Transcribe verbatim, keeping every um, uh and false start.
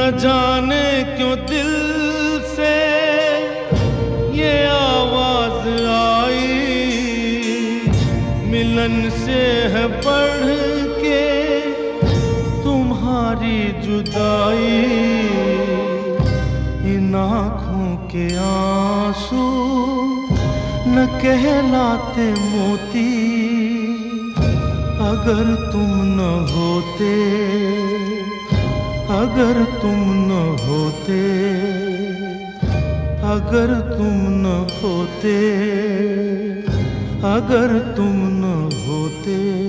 जाने क्यों दिल से ये आवाज आई, मिलन से है बढ़ के तुम्हारी जुदाई। इन आँखों के आंसू न कहलाते मोती, अगर तुम न होते, अगर तुम न होते, अगर तुम न होते, अगर तुम न होते।